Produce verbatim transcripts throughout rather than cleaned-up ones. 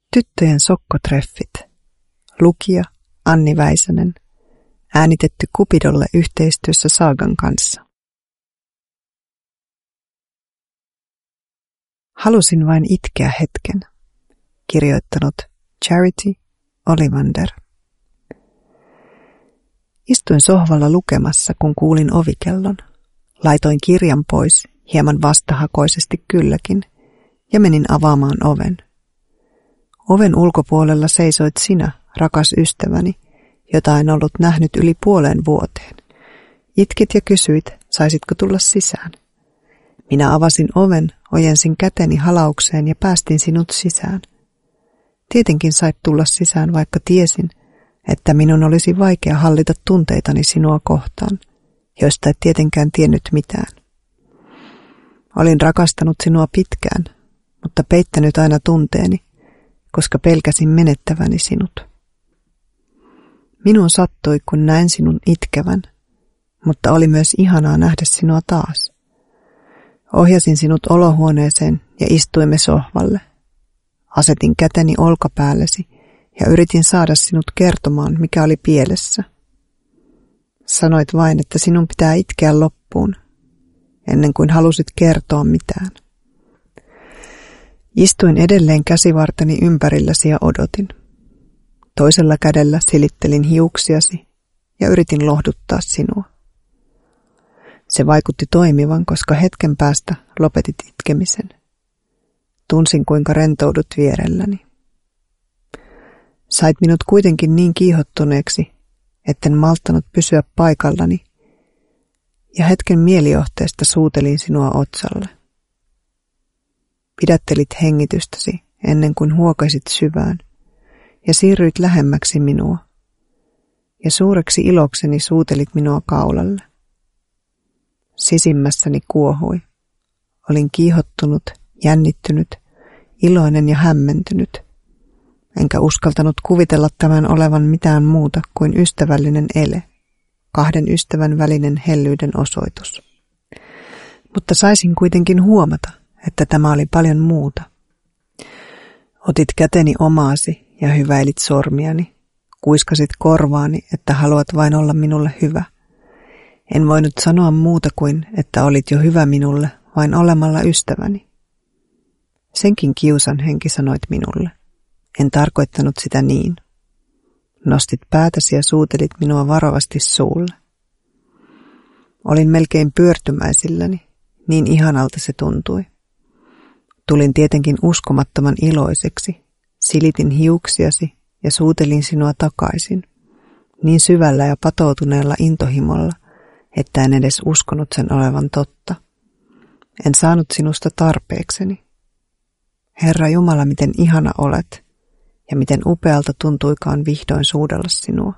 Tyttöjen sokkotreffit. Lukija Anni Väisänen. Äänitetty Cupidolle yhteistyössä Saagan kanssa. Halusin vain itkeä hetken. Kirjoittanut Charity Ollivander. Istuin sohvalla lukemassa, kun kuulin ovikellon. Laitoin kirjan pois, hieman vastahakoisesti kylläkin, ja menin avaamaan oven. Oven ulkopuolella seisoit sinä, rakas ystäväni, jota en ollut nähnyt yli puoleen vuoteen. Itkit ja kysyit, saisitko tulla sisään. Minä avasin oven, ojensin käteni halaukseen ja päästin sinut sisään. Tietenkin sait tulla sisään, vaikka tiesin, että minun olisi vaikea hallita tunteitani sinua kohtaan, joista et tietenkään tiennyt mitään. Olin rakastanut sinua pitkään, mutta peittänyt aina tunteeni, koska pelkäsin menettäväni sinut. Minuun sattui, kun näin sinun itkevän, mutta oli myös ihanaa nähdä sinua taas. Ohjasin sinut olohuoneeseen ja istuimme sohvalle. Asetin käteni olkapäällesi ja yritin saada sinut kertomaan, mikä oli pielessä. Sanoit vain, että sinun pitää itkeä loppuun, ennen kuin halusit kertoa mitään. Istuin edelleen käsivarteni ympärilläsi ja odotin. Toisella kädellä silittelin hiuksiasi ja yritin lohduttaa sinua. Se vaikutti toimivan, koska hetken päästä lopetit itkemisen. Tunsin, kuinka rentoudut vierelläni. Sait minut kuitenkin niin kiihottuneeksi, etten malttanut pysyä paikallani, ja hetken mielijohteesta suutelin sinua otsalle. Pidättelit hengitystäsi ennen kuin huokasit syvään, ja siirryit lähemmäksi minua, ja suureksi ilokseni suutelit minua kaulalle. Sisimmässäni kuohui. Olin kiihottunut, jännittynyt, iloinen ja hämmentynyt, enkä uskaltanut kuvitella tämän olevan mitään muuta kuin ystävällinen ele, kahden ystävän välinen hellyyden osoitus. Mutta saisin kuitenkin huomata, että tämä oli paljon muuta. Otit käteni omaasi ja hyväilit sormiani, kuiskasit korvaani, että haluat vain olla minulle hyvä. En voinut sanoa muuta kuin, että olit jo hyvä minulle vain olemalla ystäväni. Senkin kiusan henki sanoit minulle. En tarkoittanut sitä niin. Nostit päätäsi ja suutelit minua varovasti suulle. Olin melkein pyörtymäisilläni, niin ihanalta se tuntui. Tulin tietenkin uskomattoman iloiseksi, silitin hiuksiasi ja suutelin sinua takaisin, niin syvällä ja patoutuneella intohimolla, että en edes uskonut sen olevan totta. En saanut sinusta tarpeekseni. Herra Jumala, miten ihana olet, ja miten upealta tuntuikaan vihdoin suudella sinua.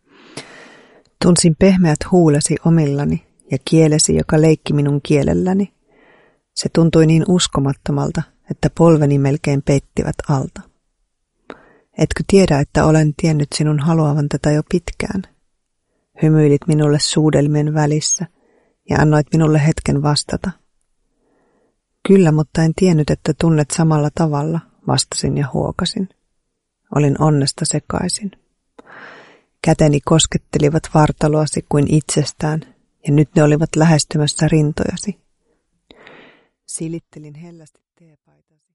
Tunsin pehmeät huulesi omillani ja kielesi, joka leikki minun kielelläni. Se tuntui niin uskomattomalta, että polveni melkein peittivät alta. Etkö tiedä, että olen tiennyt sinun haluavan tätä jo pitkään? Hymyilit minulle suudelmien välissä ja annoit minulle hetken vastata. Kyllä, mutta en tiennyt, että tunnet samalla tavalla, vastasin ja huokasin. Olin onnesta sekaisin. Käteni koskettelivat vartaloasi kuin itsestään, ja nyt ne olivat lähestymässä rintojasi. Silittelin hellästi teepaitasi.